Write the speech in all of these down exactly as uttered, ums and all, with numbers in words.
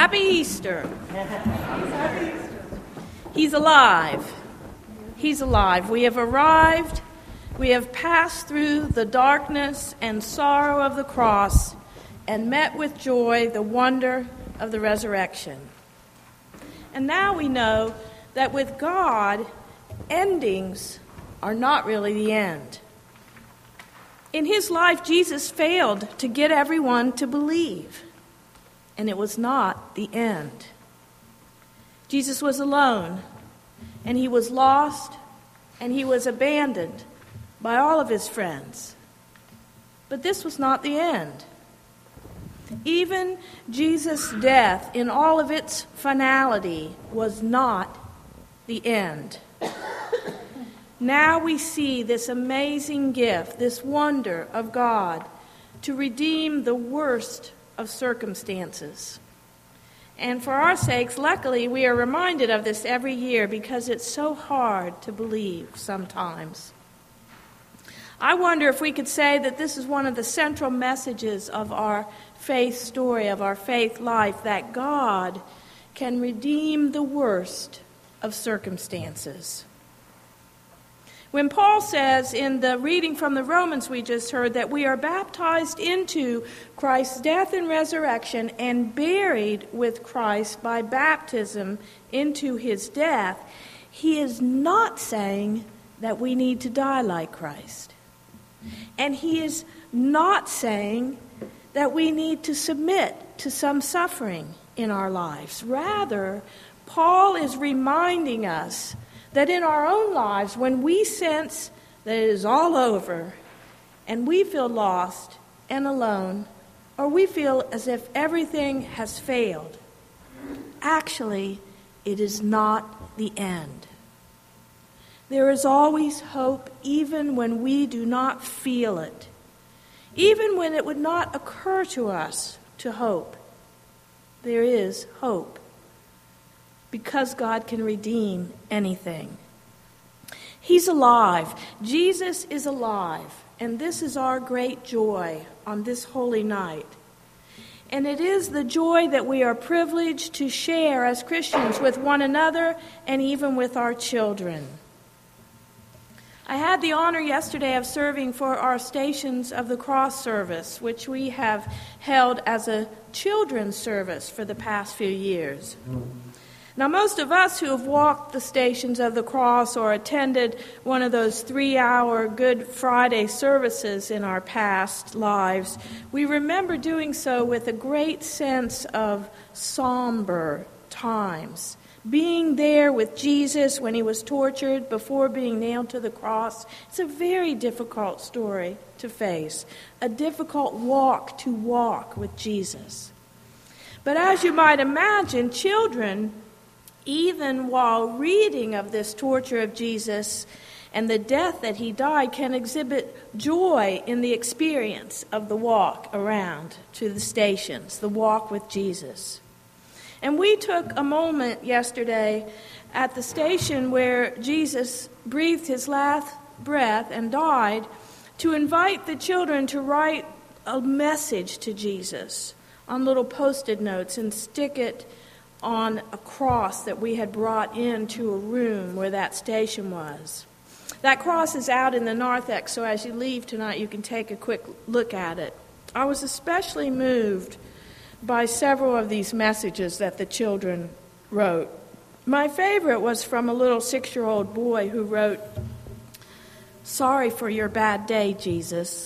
Happy Easter. He's alive. He's alive. We have arrived. We have passed through the darkness and sorrow of the cross and met with joy the wonder of the resurrection. And now we know that with God, endings are not really the end. In his life, Jesus failed to get everyone to believe, and it was not the end. Jesus was alone, and he was lost, and he was abandoned by all of his friends. But this was not the end. Even Jesus' death, in all of its finality, was not the end. Now we see this amazing gift, this wonder of God to redeem the worst of circumstances. And for our sakes, luckily, we are reminded of this every year because it's so hard to believe sometimes. I wonder if we could say that this is one of the central messages of our faith story, of our faith life, that God can redeem the worst of circumstances. When Paul says in the reading from the Romans we just heard that we are baptized into Christ's death and resurrection and buried with Christ by baptism into his death, he is not saying that we need to die like Christ. And he is not saying that we need to submit to some suffering in our lives. Rather, Paul is reminding us that in our own lives, when we sense that it is all over and we feel lost and alone, or we feel as if everything has failed, actually, it is not the end. There is always hope even when we do not feel it, even when it would not occur to us to hope. There is hope, because God can redeem anything. He's alive. Jesus is alive. And this is our great joy on this holy night. And it is the joy that we are privileged to share as Christians with one another and even with our children. I had the honor yesterday of serving for our Stations of the Cross service, which we have held as a children's service for the past few years. Now, most of us who have walked the Stations of the Cross or attended one of those three-hour Good Friday services in our past lives, we remember doing so with a great sense of somber times. Being there with Jesus when he was tortured before being nailed to the cross, it's a very difficult story to face, a difficult walk to walk with Jesus. But as you might imagine, children, even while reading of this torture of Jesus and the death that he died, can exhibit joy in the experience of the walk around to the stations, the walk with Jesus. And we took a moment yesterday at the station where Jesus breathed his last breath and died to invite the children to write a message to Jesus on little Post-it notes and stick it on a cross that we had brought into a room where that station was. That cross is out in the narthex, so as you leave tonight, you can take a quick look at it. I was especially moved by several of these messages that the children wrote. My favorite was from a little six-year-old boy who wrote, "Sorry for your bad day, Jesus."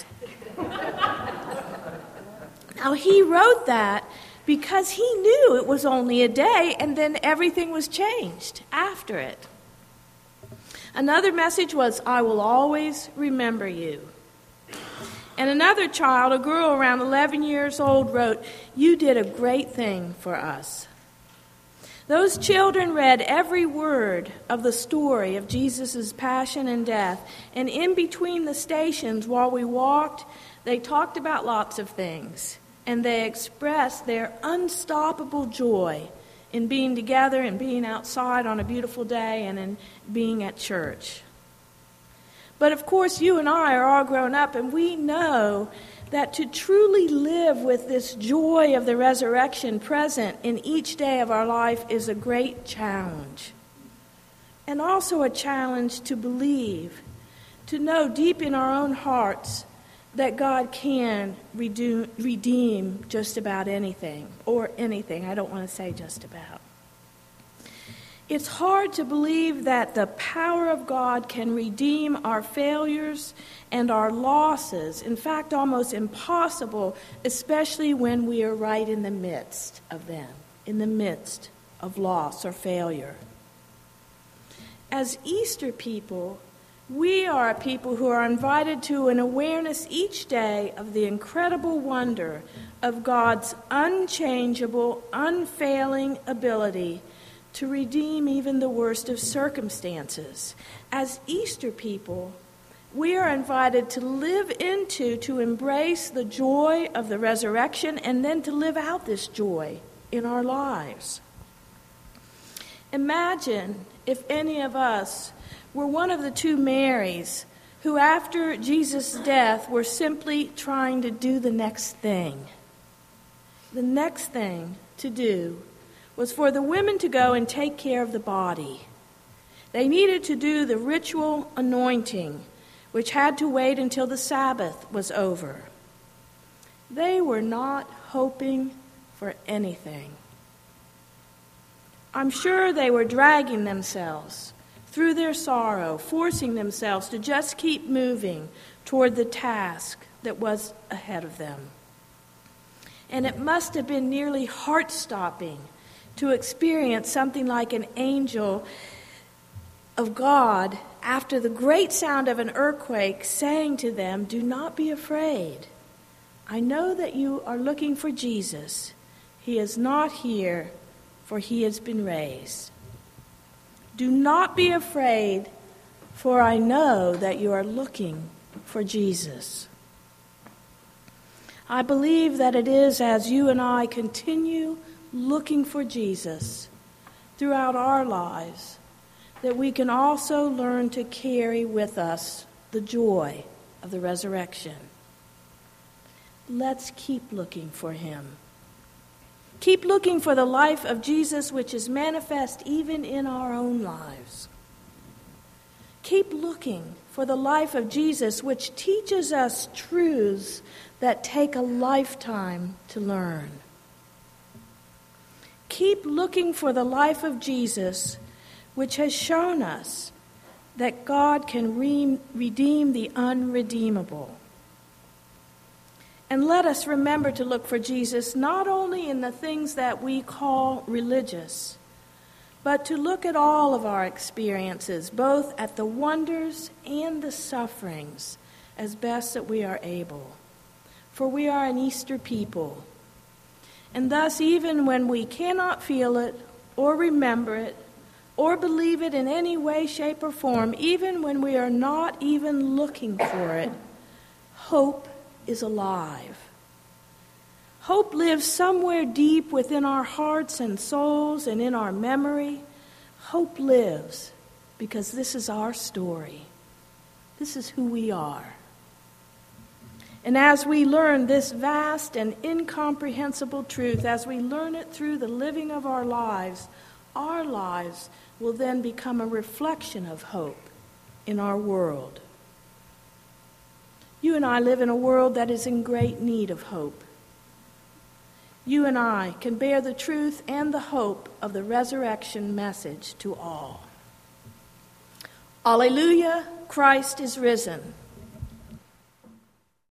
Now, he wrote that because he knew it was only a day, and then everything was changed after it. Another message was, "I will always remember you." And another child, a girl around eleven years old, wrote, "You did a great thing for us." Those children read every word of the story of Jesus' passion and death, and in between the stations, while we walked, they talked about lots of things. And they expressed their unstoppable joy in being together and being outside on a beautiful day and in being at church. But of course, you and I are all grown up, and we know that to truly live with this joy of the resurrection present in each day of our life is a great challenge. And also a challenge to believe, to know deep in our own hearts that God can redeem, redeem just about anything, or anything. I don't want to say just about. It's hard to believe that the power of God can redeem our failures and our losses. In fact, almost impossible, especially when we are right in the midst of them, in the midst of loss or failure. As Easter people, we are a people who are invited to an awareness each day of the incredible wonder of God's unchangeable, unfailing ability to redeem even the worst of circumstances. As Easter people, we are invited to live into, to embrace the joy of the resurrection, and then to live out this joy in our lives. Imagine if any of us were one of the two Marys who, after Jesus' death, were simply trying to do the next thing. The next thing to do was for the women to go and take care of the body. They needed to do the ritual anointing, which had to wait until the Sabbath was over. They were not hoping for anything. I'm sure they were dragging themselves through their sorrow, forcing themselves to just keep moving toward the task that was ahead of them. And it must have been nearly heart-stopping to experience something like an angel of God after the great sound of an earthquake saying to them, "Do not be afraid. I know that you are looking for Jesus. He is not here, for he has been raised. Do not be afraid, for I know that you are looking for Jesus." I believe that it is as you and I continue looking for Jesus throughout our lives that we can also learn to carry with us the joy of the resurrection. Let's keep looking for him. Keep looking for the life of Jesus, which is manifest even in our own lives. Keep looking for the life of Jesus, which teaches us truths that take a lifetime to learn. Keep looking for the life of Jesus, which has shown us that God can re- redeem the unredeemable. And let us remember to look for Jesus not only in the things that we call religious, but to look at all of our experiences, both at the wonders and the sufferings, as best that we are able. For we are an Easter people. And thus, even when we cannot feel it, or remember it, or believe it in any way, shape, or form, even when we are not even looking for it, hope is alive. Hope lives somewhere deep within our hearts and souls and in our memory. Hope lives because this is our story. This is who we are. And as we learn this vast and incomprehensible truth, as we learn it through the living of our lives, our lives will then become a reflection of hope in our world. You and I live in a world that is in great need of hope. You and I can bear the truth and the hope of the resurrection message to all. Alleluia, Christ is risen.